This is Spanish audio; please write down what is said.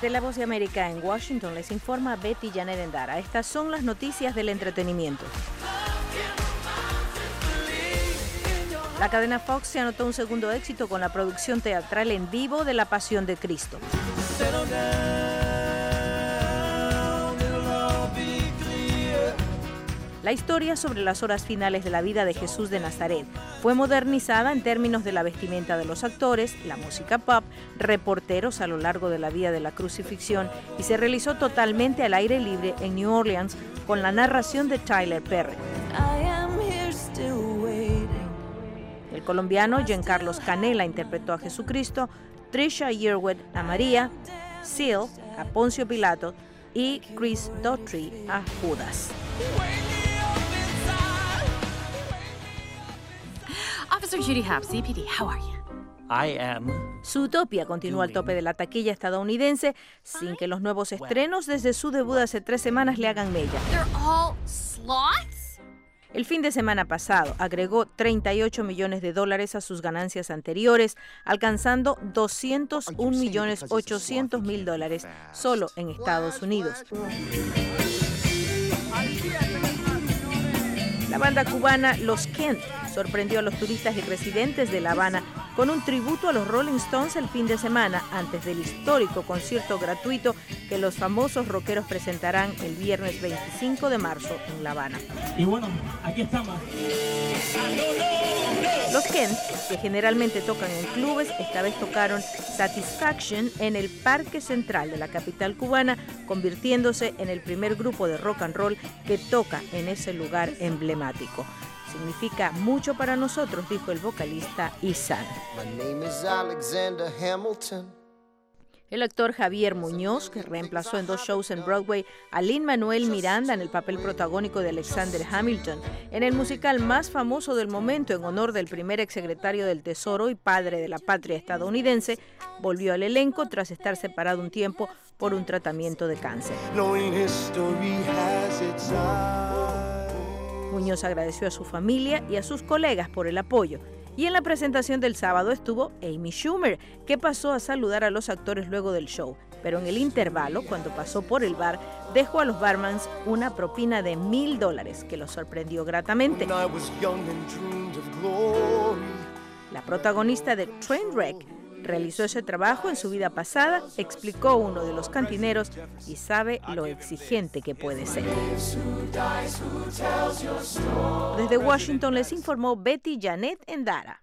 Desde La Voz de América en Washington les informa Betty Janet Endara. Estas son las noticias del entretenimiento. La cadena Fox se anotó un segundo éxito con la producción teatral en vivo de La Pasión de Cristo. La historia sobre las horas finales de la vida de Jesús de Nazaret fue modernizada en términos de la vestimenta de los actores, la música pop, reporteros a lo largo de la vía de la crucifixión y se realizó totalmente al aire libre en New Orleans con la narración de Tyler Perry. El colombiano Giancarlos Canela interpretó a Jesucristo, Trisha Yearwood a María, Seal a Poncio Pilato y Chris Daughtry a Judas. Officer Judy Hobbs, CPD, how are you? I am. Zootopia continúa al tope de la taquilla estadounidense sin que los nuevos estrenos desde su debut hace 3 semanas le hagan mella. They're all sloths? El fin de semana pasado agregó $38 millones a sus ganancias anteriores, alcanzando $201.800.000 solo en Estados Unidos. La banda cubana Los Kent sorprendió a los turistas y residentes de La Habana con un tributo a los Rolling Stones el fin de semana antes del histórico concierto gratuito que los famosos rockeros presentarán el viernes 25 de marzo en La Habana. Y bueno, aquí estamos. Los Kent, que generalmente tocan en clubes, esta vez tocaron Satisfaction en el Parque Central de la capital cubana, convirtiéndose en el primer grupo de rock and roll que toca en ese lugar emblemático. Significa mucho para nosotros, dijo el vocalista Isan. El actor Javier Muñoz, que reemplazó en 2 shows en Broadway a Lin-Manuel Miranda en el papel protagónico de Alexander Hamilton, en el musical más famoso del momento en honor del primer exsecretario del Tesoro y padre de la patria estadounidense, volvió al elenco tras estar separado un tiempo por un tratamiento de cáncer. Muñoz agradeció a su familia y a sus colegas por el apoyo. Y en la presentación del sábado estuvo Amy Schumer, que pasó a saludar a los actores luego del show. Pero en el intervalo, cuando pasó por el bar, dejó a los barmans una propina de $1,000 que los sorprendió gratamente. La protagonista de Trainwreck realizó ese trabajo en su vida pasada, explicó uno de los cantineros y sabe lo exigente que puede ser. Desde Washington les informó Betty Janet Endara.